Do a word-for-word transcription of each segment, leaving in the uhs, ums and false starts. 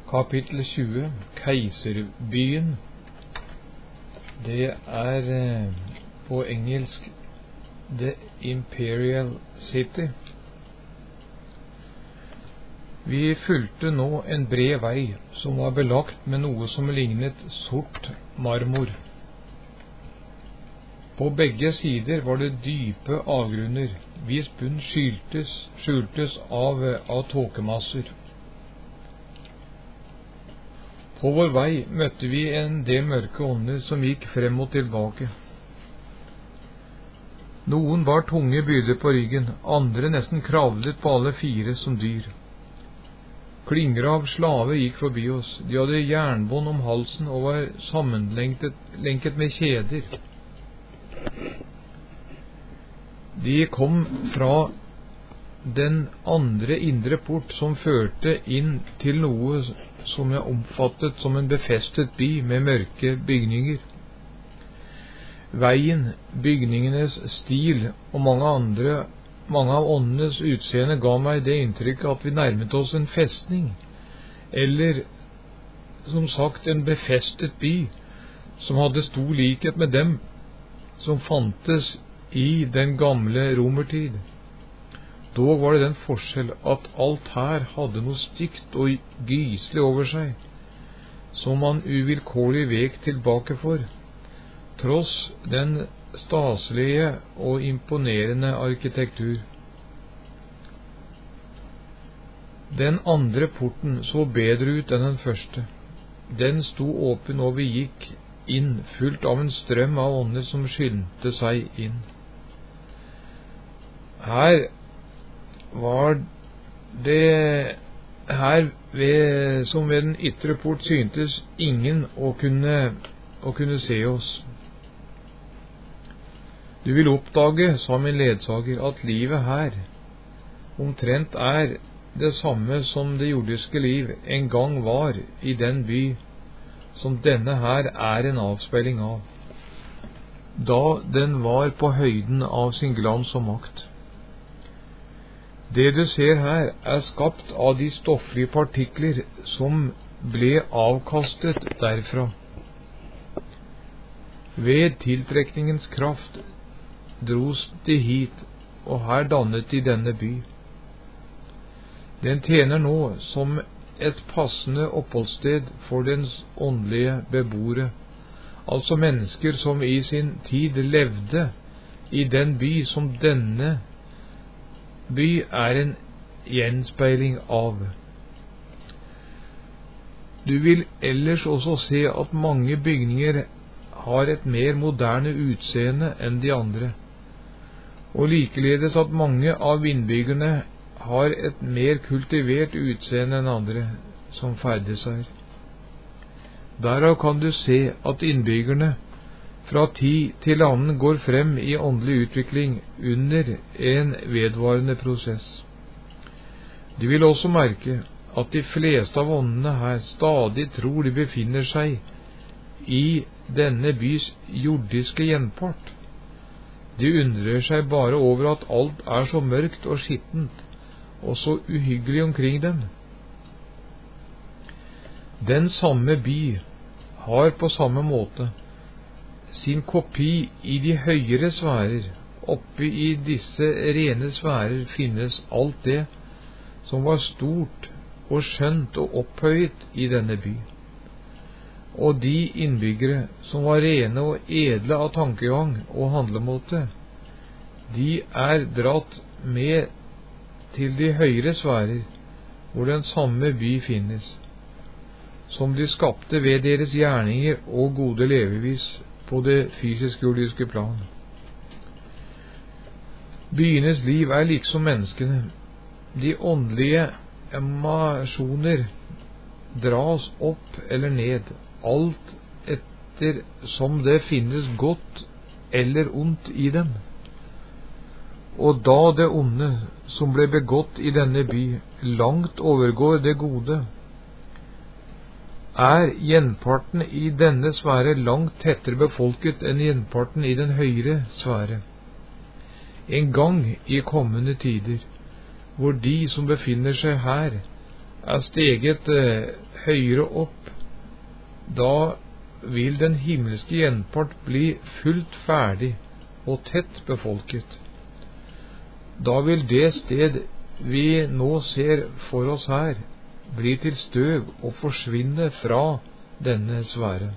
Kapittel tjue, Keiserbyen. Det er eh, på engelsk The Imperial City. Vi fulgte nå en bred vei som var belagt med noe som lignet sort marmor. På begge sider var det dype avgrunner, hvis bunn skyltes, skjultes av, av tåkemasser. På vår vei møtte vi en del mørke ånder som gikk frem og tilbake. Noen bar tunge byrder på ryggen, andre nesten kravlet på alle fire som dyr. Klinger av slaver gikk forbi oss. De hadde jernbånd om halsen og var sammenlenket med kjeder. De kom fra den andre indre port som førte inn til noe som jeg oppfattet som en befestet by med mørke bygninger. Veien, bygningenes stil og mange andre, mange av åndenes utseende ga meg det inntrykket at vi nærmet oss en festning, eller som sagt en befestet by, som hadde stor likhet med dem som fantes i den gamle romertid. Dog var det den forskjell at alt her hadde noe stygt og gyselig over seg, som man uvilkårlig vek tilbake for, tross den staselige og imponerende arkitektur. Den andre porten så bedre ut enn den første. Den sto åpen, og vi gikk inn, fullt av en strøm av ånder som skyndte seg inn. Her var det her ved, som ved den ytre port syntes ingen å kunne, å kunne se oss. Du vil oppdage, sa min ledsager, at livet her omtrent er det samme som det jordiske liv en gang var i den by som denne her er en avspeiling av, da den var på høyden av sin glans og makt. Det du ser her er skapt av de stofflige partikler som ble avkastet derfra. Ved tiltrekningens kraft dros de hit, og her dannet de denne by. Den tjener nå som et passende oppholdssted for dens åndelige beboere, altså mennesker som i sin tid levde i den by som denne by er en gjenspeiling av. Du vil ellers også se at mange bygninger har et mer moderne utseende enn de andre, og likeledes at mange av innbyggerne har et mer kultivert utseende enn andre som ferdes her. Derav kan du se at innbyggerne fra tid til annen går frem i åndelig utvikling under en vedvarende prosess. Du vil også merke at de fleste av åndene her stadig tror de befinner seg i denne bys jordiske gjenpart. De undrer seg bare over at alt er så mørkt og skittent og så uhyggelig omkring dem. Den samme by har på samme måte sin kopi i de høyere sfærer. Oppe i disse rene sfærer finnes alt det som var stort og skjønt og opphøyet i denne by. Og de innbyggere som var rene og edle av tankegang og handlemåte, de er dratt med til de høyere sfærer, hvor den samme by finnes, som de skapte ved deres gjerninger og gode levevis på det fysisk-jordiske plan. Byenes liv er liksom menneskene. De åndelige emasjoner dras opp eller ned, alt etter som det finnes godt eller ondt i dem. Og da det onde som ble begått i denne by langt overgår det gode, er gjenparten i denne sfære langt tettere befolket enn gjenparten i den høyere sfære. En gang i kommende tider, hvor de som befinner seg her, er steget eh, høyere opp, da vil den himmelske gjenpart bli fullt ferdig og tett befolket. Da vil det sted vi nå ser for oss her, bli til støv og forsvinne fra denne sfære.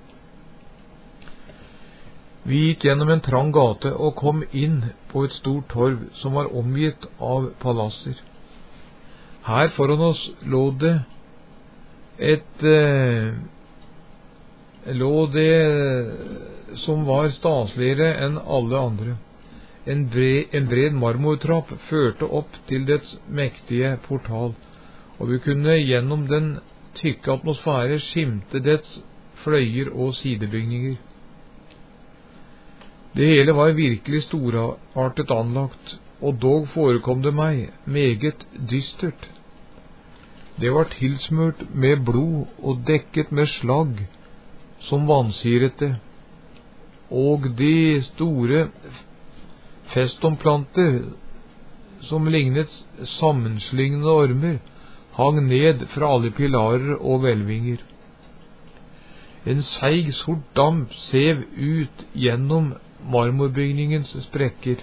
Vi gikk gjennom en trang gate og kom inn på et stort torv som var omgitt av palasser. Her foran oss lå det et eh, lå det som var stasligere enn alle andre. En bred, en bred marmortrapp førte opp til dets mektige portal, og vi kunne gjennom den tykke atmosfære skimte dets fløyer og sidebygninger. Det hele var virkelig storartet anlagt, og dog forekom det meg meget dystert. Det var tilsmurt med blod og dekket med slagg som vansiret det, og de store festomplanter som lignet sammenslyngende ormer hang ned fra alle pilarer og hvelvinger. En seig sort damp sev ut gjennom marmorbygningens sprekker,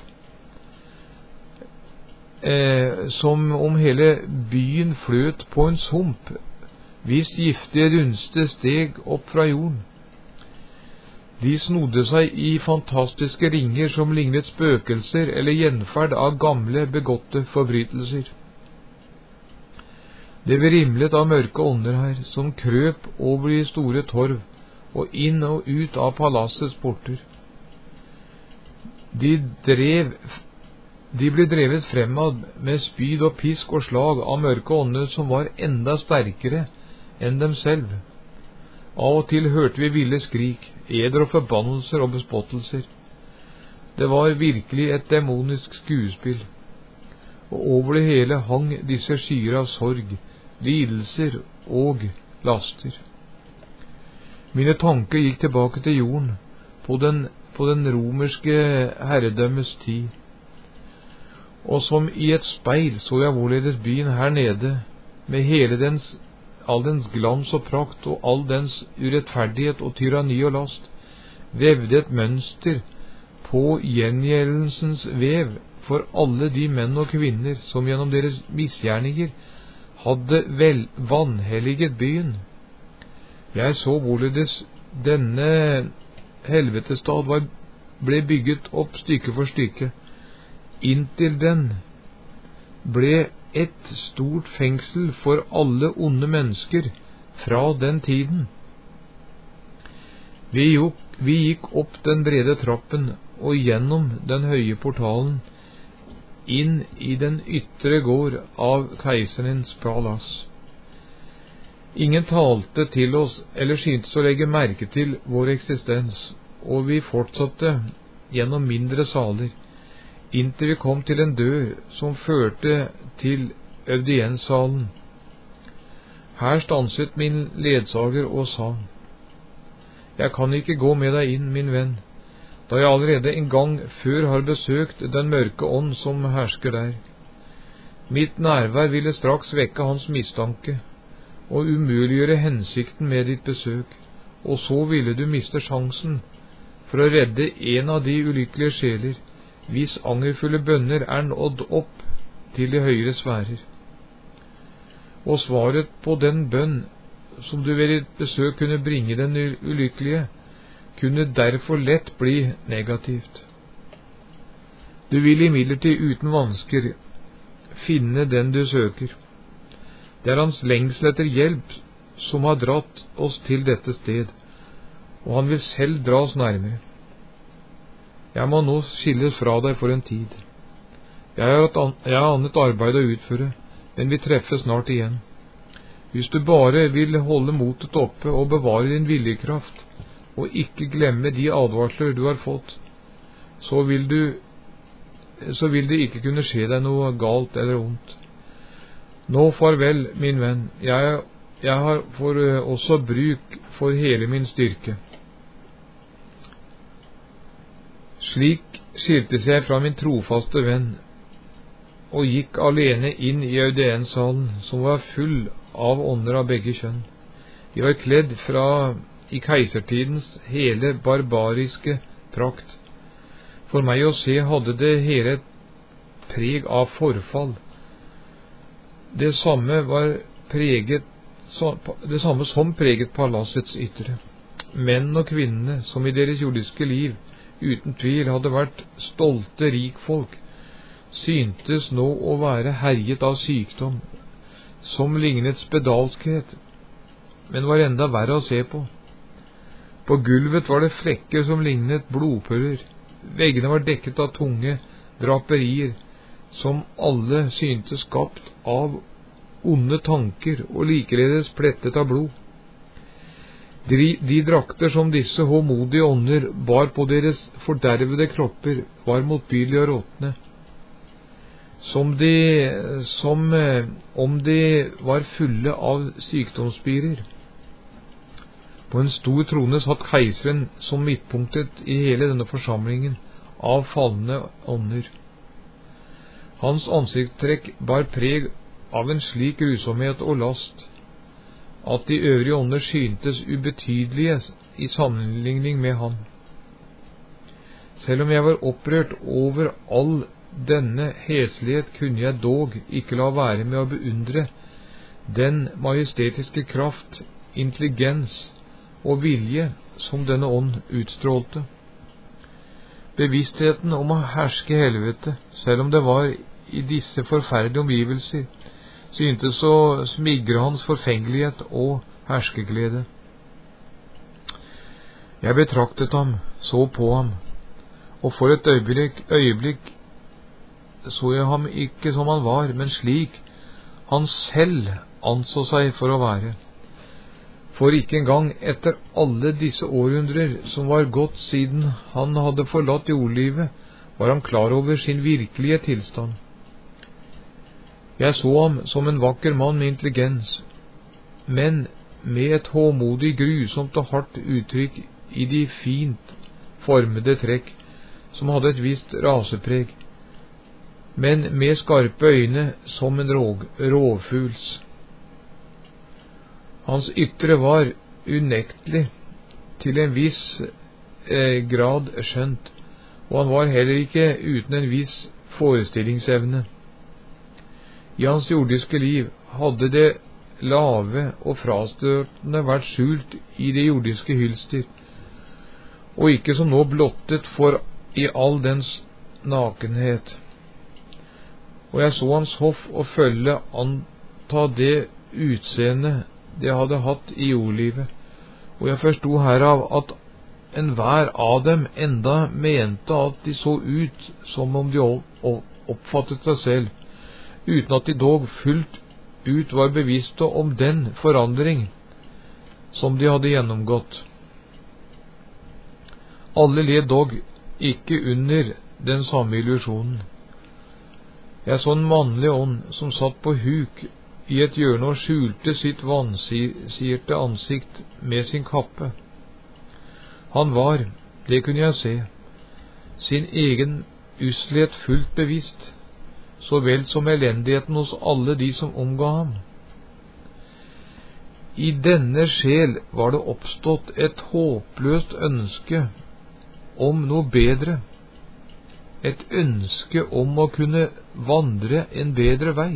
eh, som om hele byen fløt på en sump, hvis giftige dunster steg opp fra jorden. De snodde seg i fantastiske ringer som lignet spøkelser eller gjenferd av gamle begåtte forbrytelser. Det vrimlet av mørke ånder her, som krøp over de store torv og inn og ut av palassets porter. De, drev, de ble drevet fremad med spyd og pisk og slag av mørke ånder som var enda sterkere enn dem selv. Av og til hørte vi ville skrik, eder og forbannelser og bespottelser. Det var virkelig et demonisk skuespill, og over det hele hang disse skyer av sorg, lidelser og laster. Mine tanker gikk tilbake til jorden, på den, på den romerske herredømmes tid, og som i et speil så jeg hvorledes byen her nede, med hele dens all dens glans og prakt og all dens urettferdighet og tyranni og last, vevde et mønster på gjengjeldelsens vev for alle de menn og kvinner som gjennom deres misgjerninger hadde vel vanhelliget byen. Jeg så hvorledes denne helvetestad var, ble bygget opp stykke for stykke, inntil den ble et stort fengsel for alle onde mennesker fra den tiden. Vi gikk, vi gikk opp den brede trappen og gjennom den høye portalen inn i den ytre gård av keiserens palass. Ingen talte til oss eller syntes å legge merke til vår eksistens, og vi fortsatte gjennom mindre saler, inntil vi kom til en dør som førte til audienssalen. Her stanset min ledsager og sa: «Jeg kan ikke gå med deg inn, min venn, da jeg allerede en gang før har besøkt den mørke ånd som hersker der. Mitt nærvær ville straks vekke hans mistanke og umuliggjøre hensikten med ditt besøk, og så ville du miste sjansen for å redde en av de ulykkelige sjeler hvis angerfulle bønner er nådd opp til de høyere sfærer. Og svaret på den bønn som du ved ditt besøk kunne bringe den ulykkelige, kunne derfor lett bli negativt. Du vil imidlertid uten vansker finne den du søker. Det er hans lengsel etter hjelp som har dratt oss til dette sted, og han vil selv dra oss nærmere. Jeg må nå skilles fra deg for en tid. Jeg har, et an jeg har annet arbeid å utføre, men vi treffes snart igjen. Hvis du bare vil holde motet oppe og bevare din viljekraft, og ikke glemme de advarsler du har fått, så vil, du, så vil det ikke kunne skje deg noe galt eller ondt. Nå farvel, min venn. Jeg, jeg har for, uh, også bruk for hele min styrke. Slik skiltes jeg fra min trofaste venn, og gikk alene inn i audienssalen, som var full av ånder av begge kjønn. De var kledd fra i keisertidens hele barbariske prakt. For meg å se hadde det hele et preg av forfall. Det samme var preget, det samme som preget palassets ytre. Menn og kvinner, som i deres jordiske liv uten tvil hadde vært stolte rikfolk, syntes nå å være herjet av sykdom, som lignet spedalskhet, men var enda verre å se på. På gulvet var det flekker som lignet blodpører. Veggene var dekket av tunge draperier, som alle syntes skapt av onde tanker og likeledes plettet av blod. De, de drakter som disse håmodige ånder bar på deres fordervede kropper, var motbydelige og råtne, som, de, som eh, om de var fulle av sykdomsspirer. På en stor trone satt keiseren som midtpunktet i hele denne forsamlingen av falne ånder. Hans ansiktstrekk bar preg av en slik grusomhet og last, at de øvrige ånder syntes ubetydelige i sammenligning med ham. Selv om jeg var opprørt over all denne heslighet, kunne jeg dog ikke la være med å beundre den majestetiske kraft, intelligens og vilje som denne ånd utstrålte. Bevisstheten om å herske helvete, selv om det var i disse forferdelige omgivelser, syntes å smigre hans forfengelighet og herskeglede. Jeg betraktet ham, så på ham, og for et øyeblikk, øyeblikk så jeg ham ikke som han var, men slik han selv anså seg for å være. For ikke engang etter alle disse århundrer som var gått siden han hadde forlatt jordlivet, var han klar over sin virkelige tilstand. Jeg så ham som en vakker mann med intelligens, men med et håmodig, grusomt og hardt uttrykk i de fint formede trekk, som hadde et visst rasepreg, men med skarpe øyne som en rov, rovfugls. Hans ytre var unektelig til en viss eh, grad skjønt, og han var heller ikke uten en viss forestillingsevne. I hans jordiske liv hadde det lave og frastøtende vært skjult i det jordiske hylster, og ikke som nå blottet for i all dens nakenhet. Og jeg så hans hoff og følge anta det utseende det hadde hatt i jordlivet, og jeg forstod herav at enhver av dem enda mente at de så ut som om de oppfattet seg selv, uten at de dog fullt ut var bevisste om den forandring som de hadde gjennomgått. Alle led dog ikke under den samme illusjonen. Jeg så en mannlig ånd som satt på huk i et hjørne og skjulte sitt vansirte ansikt med sin kappe. Han var, det kunne jeg se, sin egen usselhet fullt bevisst, så vel som elendigheten hos alle de som omga ham. I denne sjel var det oppstått et håpløst ønske om noe bedre, et ønske om å kunne vandre en bedre vei.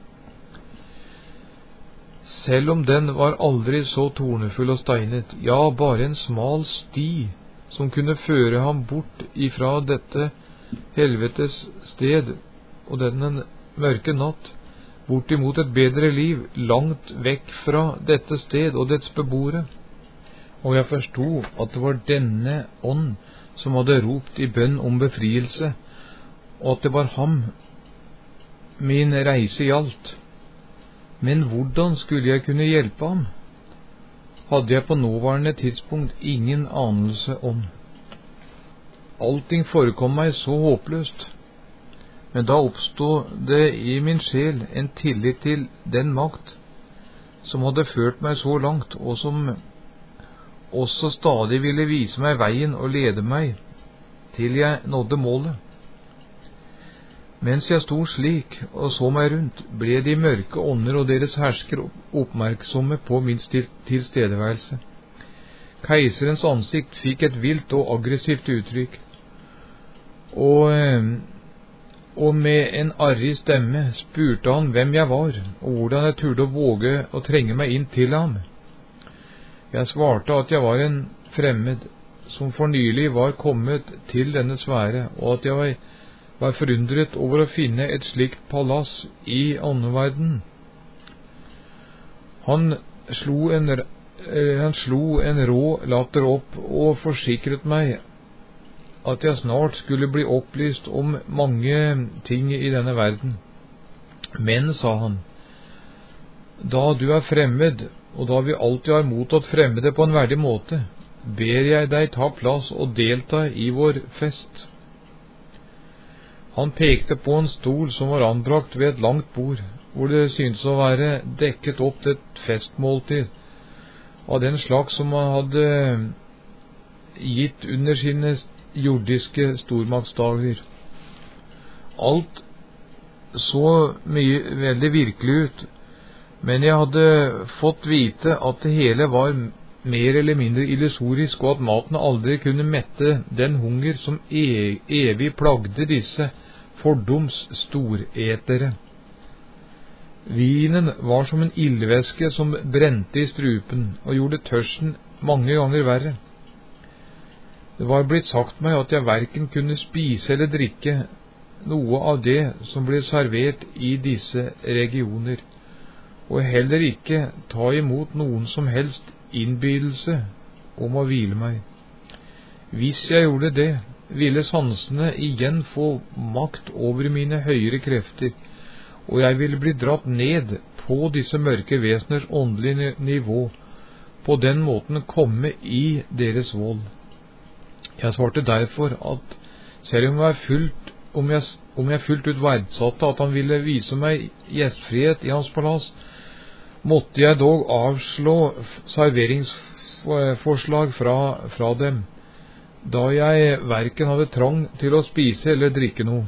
Selv om den var aldri så tornefull og steinet, ja, bare en smal sti som kunne føre ham bort ifra dette helvetes sted og denne mørke natt, bortimot et bedre liv, langt vekk fra dette sted og dets beboere. Og jeg forstod at det var denne ånd som hadde ropt i bønn om befrielse, og at det var ham min reise gjaldt. Men hvordan skulle jeg kunne hjelpe ham? Hadde jeg på nåværende tidspunkt ingen anelse om. Allting forekom meg så håpløst. Men da oppstod det i min sjel en tillit til den makt som hadde ført meg så langt, og som også stadig ville vise meg veien og lede meg til jeg nådde målet. Mens jeg sto slik og så meg rundt, ble de mørke ånder og deres hersker oppmerksomme på min tilstedeværelse. Keiserens ansikt fikk et vilt og aggressivt uttrykk, og, og med en arrig stemme spurte han hvem jeg var, og hvordan jeg turde å våge å trenge meg inn til ham. Jeg svarte at jeg var en fremmed, som for nylig var kommet til denne sfære, og at jeg var var forundret over å finne et slikt palass i åndeverden. Han slo en, han slo en rå latter opp og forsikret meg at jeg snart skulle bli opplyst om mange ting i denne verden. Men, sa han, da du er fremmed, og da vi alltid har mottatt fremmede på en verdig måte, ber jeg deg ta plass og delta i vår fest. Han pekte på en stol som var anbrakt ved et langt bord, hvor det syntes å være dekket opp til et festmåltid, av den slags som han hadde gitt under sine jordiske stormaktsdager. Alt så mye veldig virkelig ut, men jeg hadde fått vite at det hele var mer eller mindre illusorisk, og at maten aldri kunne mette den hunger som e- evig plagde disse fordoms storetere. Vinen var som en ildvæske som brente i strupen og gjorde tørsten mange ganger verre. Det var blitt sagt meg at jeg hverken kunne spise eller drikke noe av det som ble servert i disse regioner, og heller ikke ta imot noen som helst innbydelse om å hvile meg. Hvis jeg gjorde det, ville sansene igjen få makt over mine høyere krefter, og jeg ville bli dratt ned på disse mørke veseners åndelige nivå, på den måten komme i deres vold. Jeg svarte derfor at selv om jeg fullt, om jeg, om jeg fullt ut verdsatte at han ville vise meg gjestfrihet i hans palass, måtte jeg dog avslå serveringsforslag fra, fra dem, da jeg hverken hadde trang til å spise eller drikke noe.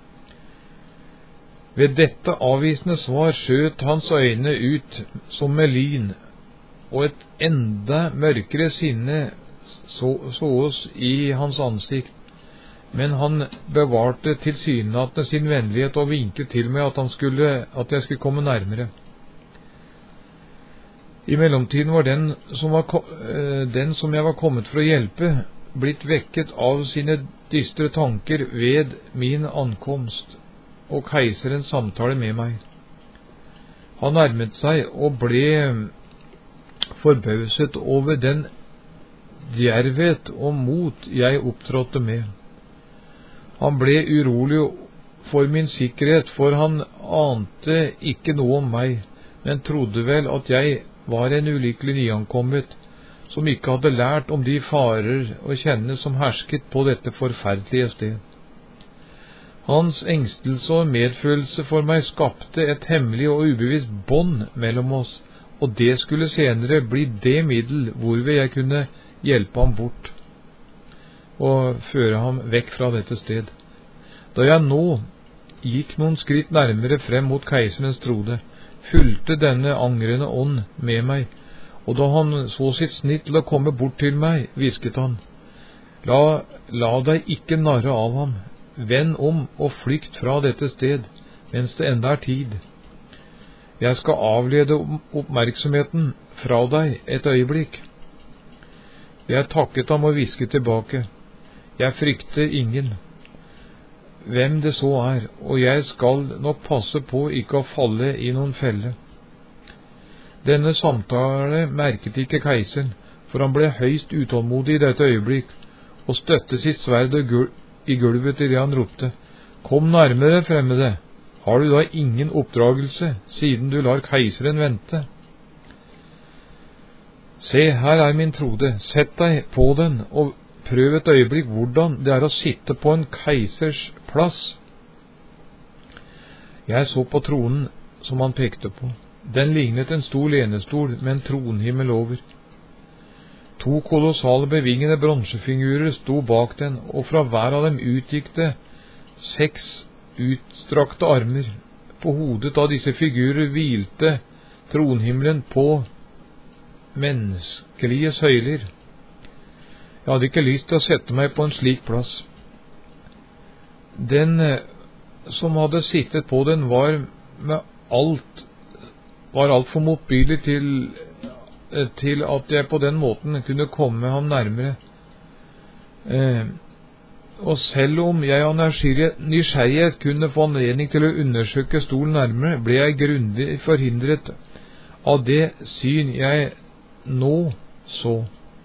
Ved dette avvisende svar skjøt hans øyne ut som med lyn, og et enda mørkere sinne så, sås i hans ansikt, men han bevarte tilsynelatende sin vennlighet og vinket til meg at, han skulle, at jeg skulle komme nærmere. I mellomtiden var den som, var, den som jeg var kommet for å hjelpe, blitt vekket av sine dystre tanker ved min ankomst og keiserens samtale med meg. Han nærmet seg og ble forbauset over den djervhet og mot jeg opptrådte med. Han ble urolig for min sikkerhet, for han ante ikke noe om meg, men trodde vel at jeg var en ulykkelig nyankommet, som ikke hadde lært om de farer og kjenne som hersket på dette forferdelige sted. Hans engstelse og medfølelse for meg skapte et hemmelig og ubevisst bånd mellom oss, og det skulle senere bli det middel hvorved jeg kunne hjelpe ham bort og føre ham vekk fra dette sted. Da jeg nå gikk noen skritt nærmere frem mot keiserens trode, fulgte denne angrende ånd med meg, og da han så sitt snitt til å komme bort til meg, hvisket han, la, la deg ikke narre av ham, vend om og flykt fra dette sted, mens det enda er tid. Jeg skal avlede oppmerksomheten fra deg et øyeblikk. Jeg takket ham og hvisket tilbake, jeg frykter ingen, hvem det så er, og jeg skal nok passe på ikke å falle i noen felle. Denne samtale merket ikke keiseren, for han ble høyst utålmodig i dette øyeblikk, og støtte sitt sverd i gulvet til det han ropte, kom nærmere, fremmede, har du da ingen oppdragelse, siden du lar keiseren vente? Se, her er min trode, sett deg på den, og prøv et øyeblikk hvordan det er å sitte på en keisers plass. Jeg så på tronen som han pekte på. Den lignet en stor lenestol med en tronhimmel over. To kolossale bevingede bronsefigurer sto bak den, og fra hver av dem utgikk det seks utstrakte armer. På hodet av disse figurer hvilte tronhimmelen på menneskelige søyler. Jeg hadde ikke lyst til å sette meg på en slik plass. Den som hadde sittet på den var med alt var alt for motbydelig til, til at jeg på den måten kunne komme ham nærmere. Eh, og selv om jeg av nysgjerrighet kunne få anledning til å undersøke stolen nærmere, ble jeg grundig forhindret av det syn jeg nå så.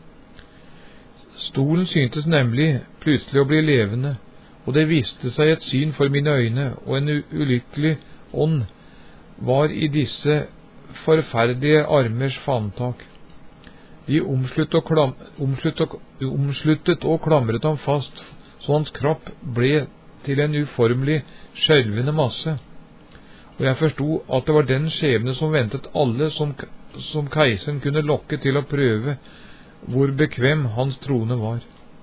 Stolen syntes nemlig plutselig å bli levende, og det viste seg et syn for mine øyne, og en ulykkelig ånd var i disse forferdelige armers favntak. De omsluttet og, klam, omsluttet, omsluttet og klamret ham fast, så hans kropp ble til en uformelig, skjelvende masse. Og jeg forsto at det var den skjebne som ventet alle som, som keiseren kunne lokke til å prøve hvor bekvem hans trone var.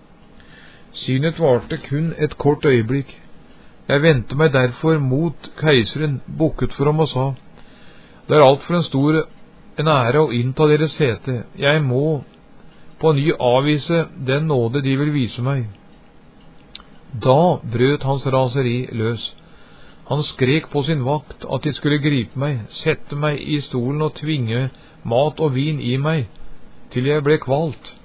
Synet varte kun et kort øyeblikk. Jeg vendte meg derfor mot keiseren, bukket for ham og sa: Det er alt for en stor en ære å innta deres sete. Jeg må på ny avvise den nåde de vil vise meg. Da brøt hans raseri løs. Han skrek på sin vakt at de skulle gripe meg, sette meg i stolen og tvinge mat og vin i meg, til jeg ble kvalt.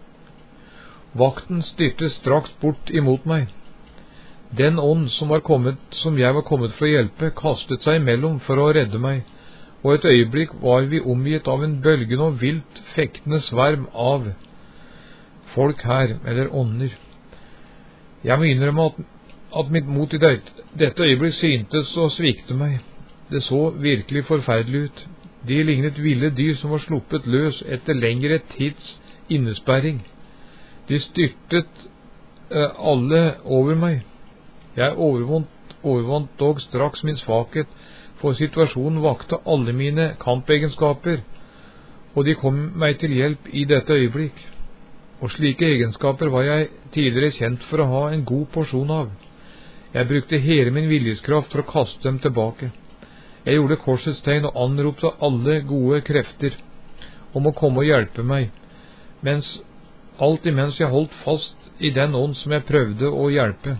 Vakten styrte straks bort imot meg. Den ånd som, var kommet, som jeg var kommet for å hjelpe, kastet seg imellom for å redde meg, og et øyeblikk var vi omgitt av en bølgende og vilt fektende sverm av folk her, eller ånder. Jeg må innrømme at, at mitt mot i det, dette øyeblikk syntes å svikte meg. Det så virkelig forferdelig ut. De lignet ville dyr som var sluppet løs etter lengre tids innesperring. De styrtet eh, alle over meg. Jeg overvant, overvant dog straks min svakhet, for situasjonen vakte alle mine kampegenskaper, og de kom meg til hjelp i dette øyeblikk. Og slike egenskaper var jeg tidligere kjent for å ha en god porsjon av. Jeg brukte hele min viljeskraft for å kaste dem tilbake. Jeg gjorde korsets tegn og anropte alle gode krefter om å komme og hjelpe meg, mens alt imens jeg holdt fast i den ånd som jeg prøvde å hjelpe.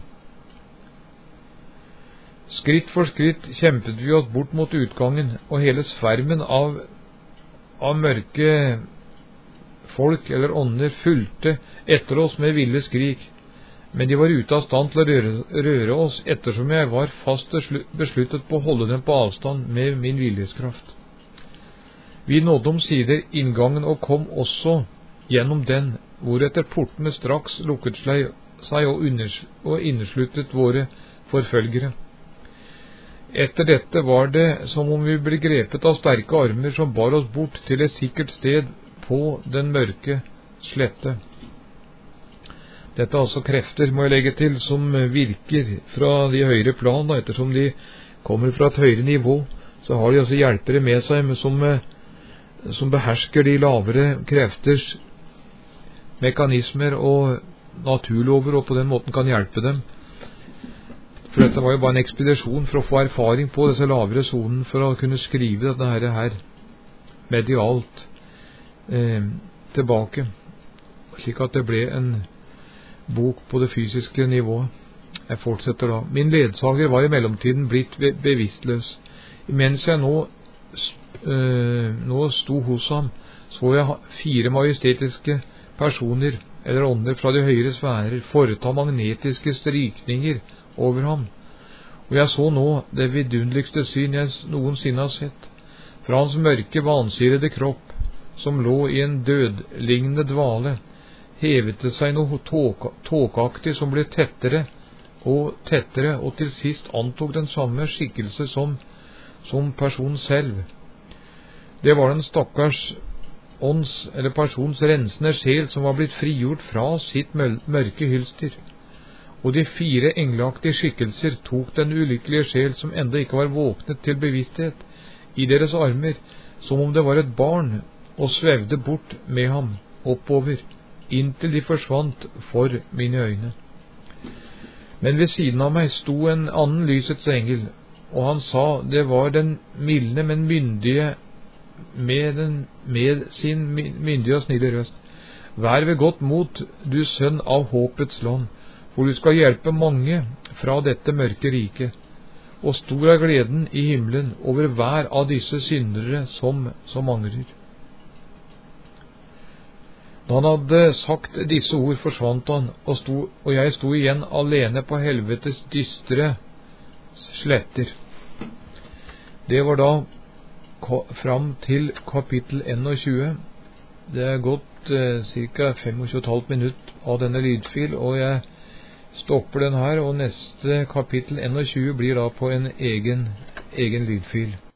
Skritt for skritt kjempet vi oss bort mot utgangen, og hele svermen av, av mørke folk eller ånder fulgte etter oss med ville skrik, men de var ute av stand til å røre, røre oss, ettersom jeg var fast besluttet på å holde dem på avstand med min viljeskraft. Vi nådde omsider inngangen og kom også gjennom den, hvoretter portene straks lukket seg og, unders, og innesluttet våre forfølgere. Etter dette var det som om vi ble grepet av sterke armer som bar oss bort til et sikkert sted på den mørke slette. Dette er altså krefter, må jeg legge til, som virker fra de høyere plan, da, ettersom de kommer fra et høyere nivå, så har de altså hjelpere med seg som, som behersker de lavere krefters mekanismer og naturlover, og på den måten kan hjelpe dem. For dette var jo bare en ekspedisjon for å få erfaring på disse lavere zonen, for å kunne skrive dette her, her medialt eh, tilbake, slik at det ble en bok på det fysiske nivået. Jeg fortsetter da. Min ledsager var i mellomtiden blitt bevisstløs. Mens jeg nå, øh, nå sto hos ham, så jeg fire majestetiske personer, eller ånder fra de høyere sfærer, foreta magnetiske strykninger over ham. Og jeg så nå det vidunderligste syn jeg noensinne har sett. Fra hans mørke, vansirede kropp, som lå i en dødlignende dvale, hevet det seg noe tåkeaktig som ble tettere og tettere, og til sist antok den samme skikkelse som, som personen selv. Det var den stakkars ånds eller persons rensende sjel som var blitt frigjort fra sitt mørke hylster. Og de fire engleaktige skikkelser tok den ulykkelige sjel som enda ikke var våknet til bevissthet, i deres armer, som om det var et barn, og svevde bort med ham oppover, inntil de forsvant for mine øyne. Men ved siden av meg sto en annen lysets engel, og han sa, det var den milde, men myndige, med, den, med sin myndige og snille røst. Vær ved godt mot, du sønn av håpets land, for du skal hjelpe mange fra dette mørke riket, og stor er gleden i himmelen over hver av disse syndere som, som angrer. Da han hadde sagt disse ord, forsvant han, og, sto, og jeg sto igjen alene på helvetes dystre sletter. Det var da fram til kapittel enogtjue. Det er gått eh, ca. tjuefem komma fem minutt av denne lydfil, og jeg stopper den her, og neste kapittel enogtjue blir da på en egen, egen lydfil.